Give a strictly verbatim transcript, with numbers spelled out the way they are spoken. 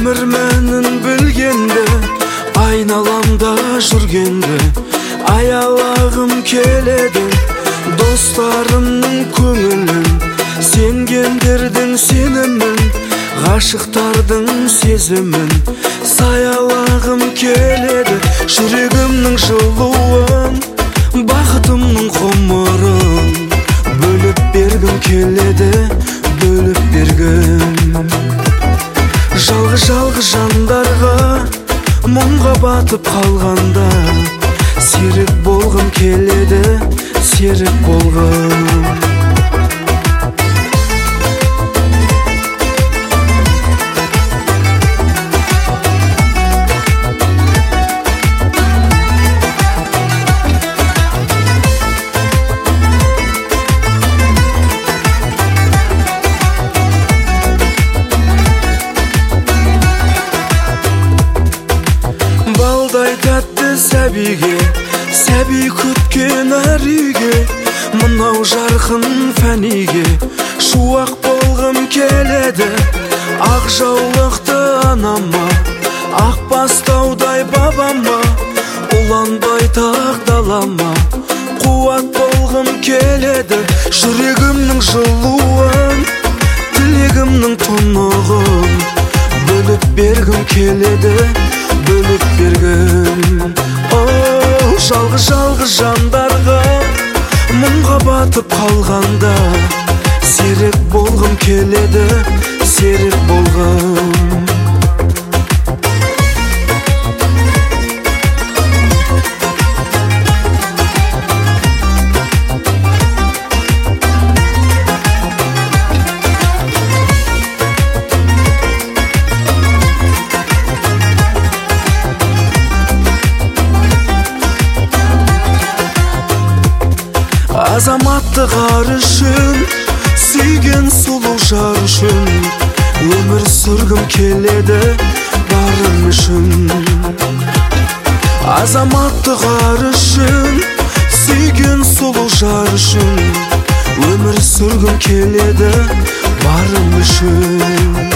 өмір мәнін білгенде, айналамда жүргенде аялағым келеді достарымның көңілін, сенгендердің сенімін, ғашықтардың сезімін саялағым келеді. Жүрегімнің жылуын, бақытымның ғұмырын бөліп бергім келеді, бөліп бергім. Жалғыз-жалғыз жандарға мұңға батып қалғанда серік болғым келеді, серік болғым. Балдай тәтті сәбиге, сәби күткен әр үйге, мынау жарқын фәниге шуақ болғым келеді. Ақ жаулықты анама, ақ бастаудай бабама, ұлан байтақ далама қуат болғым келеді. Жүрегімнің жылуын, тілегімнің тұнығын бөліп бергім келеді, бөліп бергім. Оу, жалғыз-жалғыз жандарға мұңға батып қалғанда серік болғым келеді, серік болғым. Азаматтық ар үшін, сүйген сұлу жар үшін өмір сүргім келеді барым үшін. Азаматтық ар үшін, сүйген сұлу жар үшін өмір сүргім келеді барым үшін.